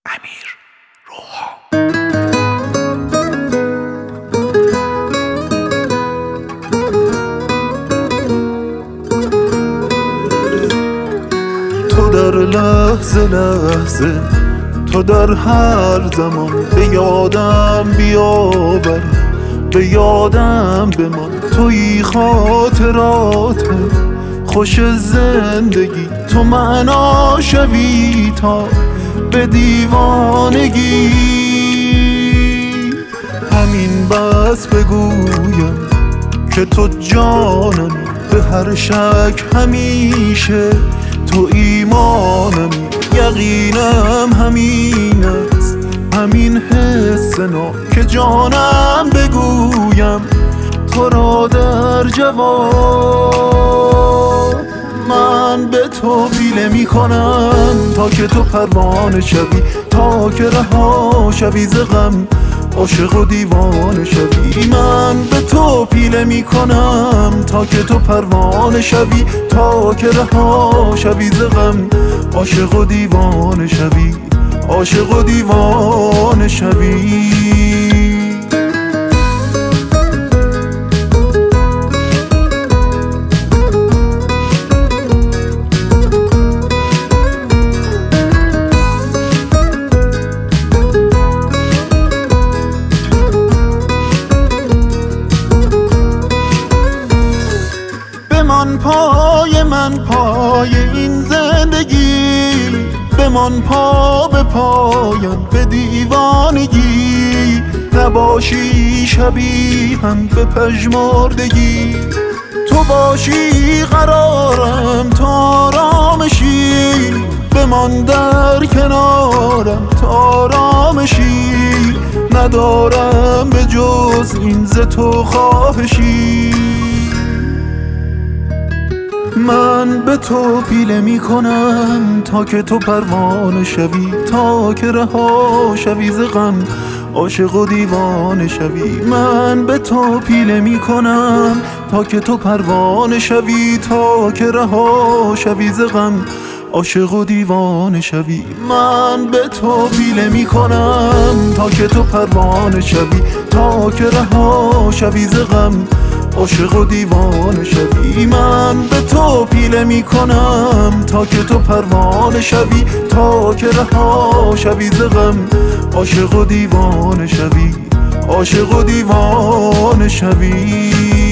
امیر روها. تو در لحظه لحظه، تو در هر زمان به یادم بیاور، به یادم بمان. تویی خاطرات خوش زندگی، تو معنا شوی تا به دیوانگی. همین بس بگویم که تو جانمی، به هر شک همیشه تو ایمانمی. یقینم همین است، همین حس که جانم بگویم تو را در جواب. من به تو پیله می کنم تا که تو پروانه شوی، تا که رها شوی ز غم، عاشق و دیوانه شوی. من به تو پیله می کنم تا که تو پروانه شوی، تا که رها شوی ز غم، عاشق و دیوانه شوی، عاشق و دیوانه شوی. بمان پای من پای این زندگی، بمان پا به پایم به دیوانگی. نباشی شبیهم به پژمردگی، تو باشی قرارم تا آرامشی. بمان در کنارم تا آرامشی، ندارم به جز این ز تو خواهشی. من به تو پیله می کنم تا که تو پروانه شوی، تا که رها شوی ز غم، عاشق و دیوانه شوی. من به تو پیله می کنم تا که تو پروانه شوی، تا که رها شوی ز غم، عاشق و دیوانه شوی. من به تو پیله می کنم تا که تو پروانه شوی، تا که رها شوی ز غم، عاشق و دیوانه شوی. من به تو پیله می کنم تا که تو پروانه شوی، تا که رها شوی ز غم، عاشق و دیوانه شوی، عاشق و دیوانه شوی.